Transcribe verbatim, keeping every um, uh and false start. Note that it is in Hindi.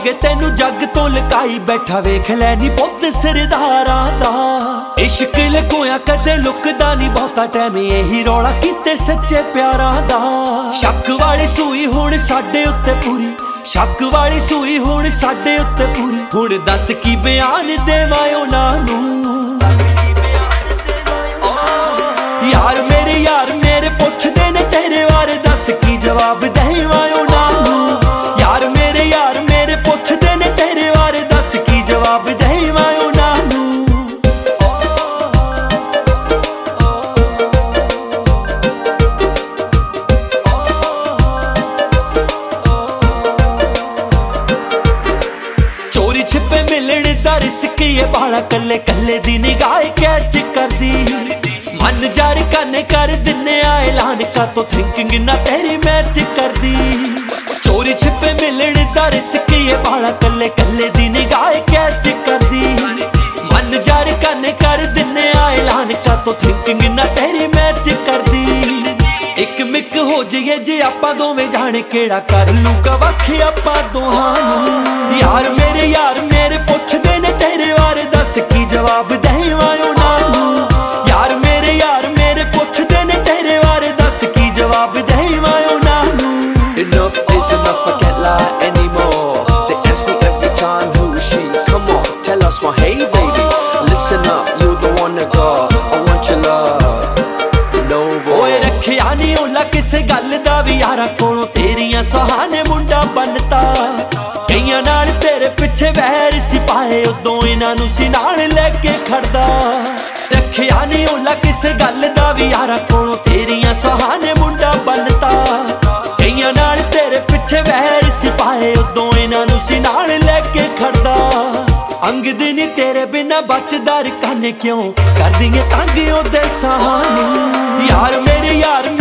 गए तेनू जग तो लुकाई बैठा, वेख लै नी पुत्त सरदारां दा। इश्क लकोया कदे लुकदा नी बहुता टाइम, यही रौला कीते सच्चे प्यारां दा। शक वाली सूई हुण साडे उत्ते पूरी, शक वाली सूई हुण साडे उत्ते पूरी। हुण दस की बयान देवां उन्हां नूं, यार मेरे यार मेरे पुछदे ने तेरे बारे, दस की जवाब देवां उन्हां नूं। यार मेरे यार मेरे पुछदे ने तेरे बारे, दस की जवाब देवां उन्हां नूं। चोरी छिपे मिलण दा रिस्क ये बाला, कल्ले कल्ले दी निगाह कैच करदी। मन जार करने कर दिने ऐलान का तो थिंकिंग ना तेरी मैच कर दी। चोरी छिपे मिलण दा रिस्क ये बाला, कल्ले कल्ले दी निगाह कैच कर दी। मन जार करने कर दिने ऐलान का तो थिंकिंग ना तेरी मैच कर दी। एक मिक हो जाइए जे आपां दोवें जाने, केड़ा कर लूगा वख आपां दोहां नूं। यार मेरे यार मेरे पुछदे ने तेरे बारे, दस की जवाब देवां उन्हां नूं। यार मेरे यार मेरे पुछदे ने तेरे बारे, दस की जवाब देवां उन्हां नूं। Enough is enough, I can't lie anymore. They ask me every time who is she. Come on, tell us why. Hey baby, listen up, you're the one that got. I want your love. Novo. ओए रखिया नी ओला किसे गल दा वी, यारां कोलों तेरियां सुहाने मुंडा बनता। कईयां नाल तेरे पिछे वैर सी पाए, उदों इन्हां नूं सी नाल लैके खड़दा। रखिया नी ओला किसे गल दा वी, यारां कोलों तेरियां सुहाने मुंडा बनता। कईयां नाल तेरे पिछे वैर सी पाए, उदों इन्हां नूं सी नाल लैके खड़दा। अंग दिन तेरे बिना बचदा रकाने, क्यों कर दिए तंग ओदे साहां नूं। यार मेरे यार